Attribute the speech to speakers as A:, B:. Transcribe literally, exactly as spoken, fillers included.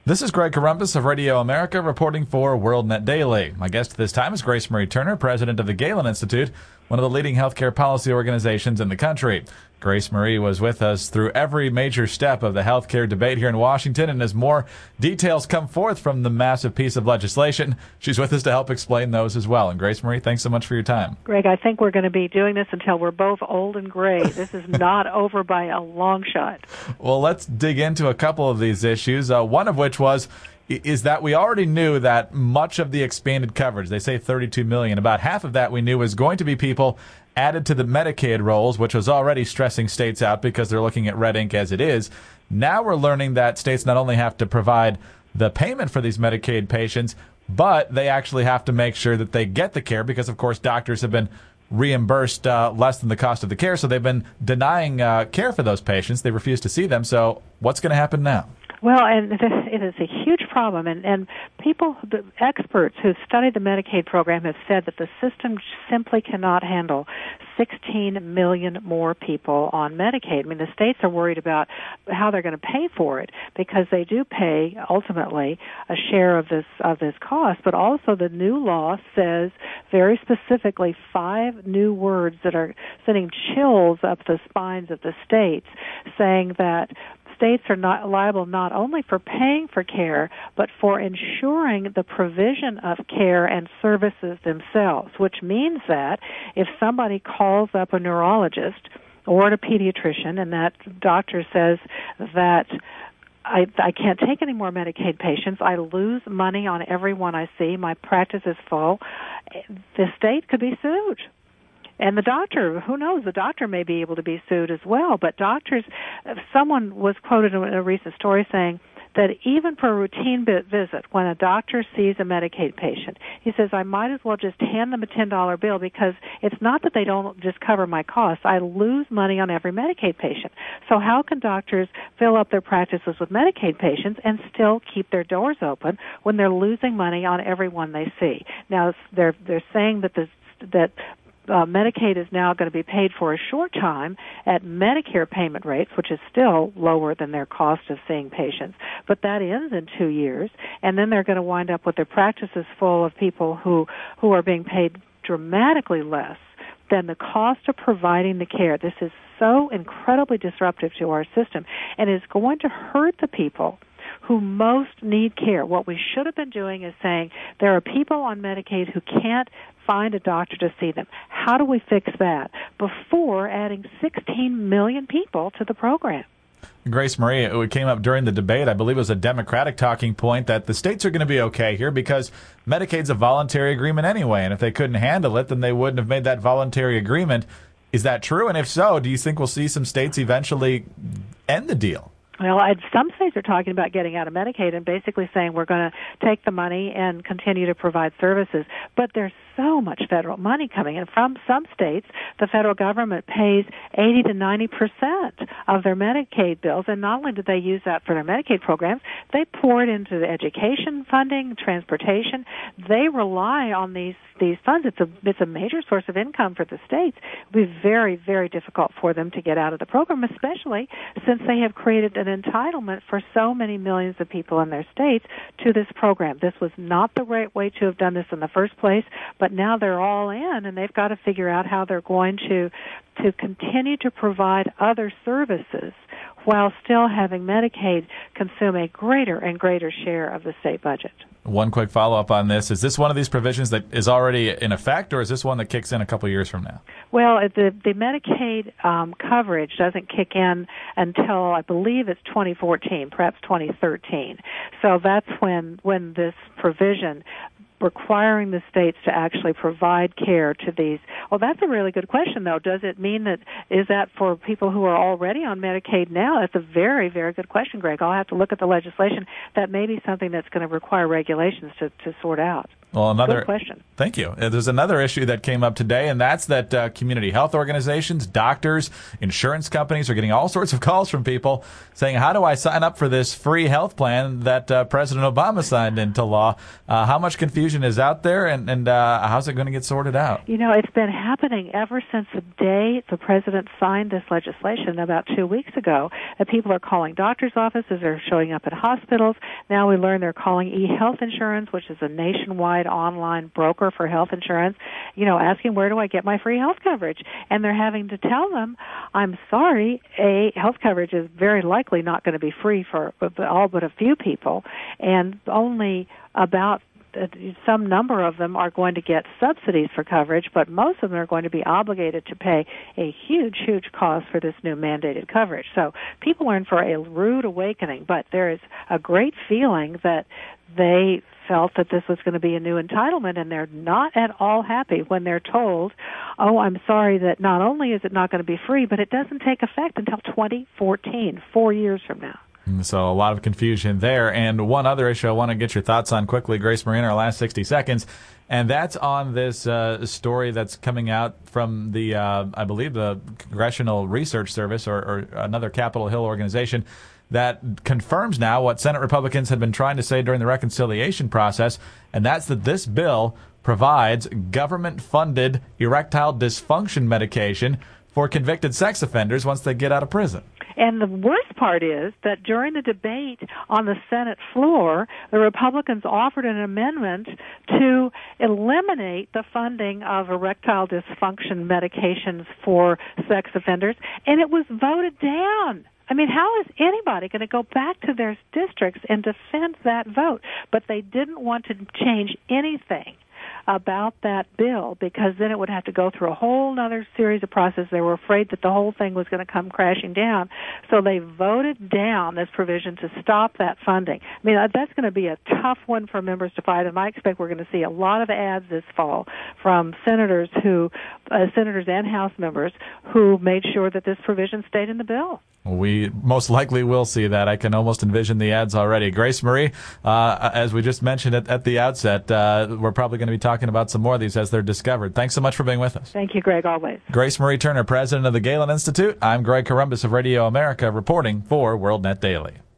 A: This is Greg Corombos of Radio America reporting for WorldNet Daily. My guest this time is Grace Marie Turner, president of the Galen Institute, one of the leading healthcare policy organizations in the country. Grace Marie was with us through every major step of the healthcare debate here in Washington, and as more details come forth from the massive piece of legislation, she's with us to help explain those as well. And Grace Marie, thanks so much for your time.
B: Greg, I think we're going to be doing this until we're both old and gray. This is not over by a long shot.
A: Well, let's dig into a couple of these issues, uh, one of which was is that we already knew that much of the expanded coverage, they say thirty-two million, about half of that we knew was going to be people added to the Medicaid rolls, which was already stressing states out because they're looking at red ink as it is. Now we're learning that states not only have to provide the payment for these Medicaid patients, but they actually have to make sure that they get the care because, of course, doctors have been reimbursed uh, less than the cost of the care, so they've been denying uh, care for those patients. They refuse to see them. So what's going to happen now?
B: Well, and it is a huge problem, and, and people, the experts who studied the Medicaid program have said that the system simply cannot handle sixteen million more people on Medicaid. I mean, the states are worried about how they're going to pay for it because they do pay, ultimately, a share of this of this cost, but also the new law says very specifically five new words that are sending chills up the spines of the states, saying that states are not liable not only for paying for care, but for ensuring the provision of care and services themselves, which means that if somebody calls up a neurologist or a pediatrician and that doctor says that I, I can't take any more Medicaid patients, I lose money on every one I see, my practice is full, the state could be sued. And the doctor, who knows, the doctor may be able to be sued as well. But doctors, someone was quoted in a recent story saying that even for a routine visit, when a doctor sees a Medicaid patient, he says, I might as well just hand them a ten dollar bill because it's not that they don't just cover my costs. I lose money on every Medicaid patient. So how can doctors fill up their practices with Medicaid patients and still keep their doors open when they're losing money on every one they see? Now, they're, they're saying that this, that Uh, Medicaid is now going to be paid for a short time at Medicare payment rates, which is still lower than their cost of seeing patients. But that ends in two years, and then they're going to wind up with their practices full of people who, who are being paid dramatically less than the cost of providing the care. This is so incredibly disruptive to our system and is going to hurt the people who most need care. What we should have been doing is saying there are people on Medicaid who can't find a doctor to see them. How do we fix that before adding sixteen million people to the program?
A: Grace Marie, it came up during the debate, I believe it was a Democratic talking point, that the states are going to be okay here because Medicaid's a voluntary agreement anyway, and if they couldn't handle it, then they wouldn't have made that voluntary agreement. Is that true? And if so, do you think we'll see some states eventually end the deal?
B: Well, I'd, some states are talking about getting out of Medicaid and basically saying we're going to take the money and continue to provide services. But there's so much federal money coming in. From some states, the federal government pays eighty to ninety percent of their Medicaid bills, and not only do they use that for their Medicaid programs, they pour it into the education funding, transportation. They rely on these these funds. It's a it's a major source of income for the states. It would be very, very difficult for them to get out of the program, especially since they have created an entitlement for so many millions of people in their states to this program. This was not the right way to have done this in the first place, but now they're all in, and they've got to figure out how they're going to to continue to provide other services while still having Medicaid consume a greater and greater share of the state budget.
A: One quick follow-up on this. Is this one of these provisions that is already in effect, or is this one that kicks in a couple years from now?
B: Well, the, the Medicaid um, coverage doesn't kick in until, I believe, it's twenty fourteen, perhaps twenty thirteen. So that's when when this provision requiring the states to actually provide care to these. Well, that's a really good question, though. Does it mean that, is that for people who are already on Medicaid now? That's a very, very good question, Greg. I'll have to look at the legislation. That may be something that's going to require regulations to, to sort out.
A: Well, another
B: Good question.
A: Thank you. Uh, There's another issue that came up today, and that's that uh, community health organizations, doctors, insurance companies are getting all sorts of calls from people saying, how do I sign up for this free health plan that uh, President Obama signed into law? Uh, how much confusion is out there, and, and uh, how's it going to get sorted out?
B: You know, it's been happening ever since the day the president signed this legislation about two weeks ago. That people are calling doctors' offices, they're showing up at hospitals. Now we learn they're calling eHealth Insurance, which is a nationwide online broker for health insurance, you know, asking where do I get my free health coverage? And they're having to tell them, I'm sorry, A, health coverage is very likely not going to be free for all but a few people, and only about some number of them are going to get subsidies for coverage, but most of them are going to be obligated to pay a huge, huge cost for this new mandated coverage. So people are in for a rude awakening, but there is a great feeling that they felt that this was going to be a new entitlement, and they're not at all happy when they're told, oh, I'm sorry that not only is it not going to be free, but it doesn't take effect until twenty fourteen, four years from now.
A: So a lot of confusion there. And one other issue I want to get your thoughts on quickly, Grace Marie, in our last sixty seconds, and that's on this uh, story that's coming out from the, uh, I believe, the Congressional Research Service or, or another Capitol Hill organization that confirms now what Senate Republicans had been trying to say during the reconciliation process, and that's that this bill provides government-funded erectile dysfunction medication for convicted sex offenders once they get out of prison.
B: And the worst part is that during the debate on the Senate floor, the Republicans offered an amendment to eliminate the funding of erectile dysfunction medications for sex offenders, and it was voted down. I mean, how is anybody going to go back to their districts and defend that vote? But they didn't want to change anything about that bill because then it would have to go through a whole other series of process. They were afraid that the whole thing was going to come crashing down. So they voted down this provision to stop that funding. I mean, that's going to be a tough one for members to fight, and I expect we're going to see a lot of ads this fall from senators who, uh, senators and House members who made sure that this provision stayed in the bill.
A: We most likely will see that. I can almost envision the ads already. Grace Marie, uh, as we just mentioned at, at the outset, uh, we're probably going to be talking about some more of these as they're discovered. Thanks so much for being with us.
B: Thank you, Greg, always.
A: Grace Marie Turner, president of the Galen Institute. I'm Greg Corombos of Radio America, reporting for WorldNet Daily.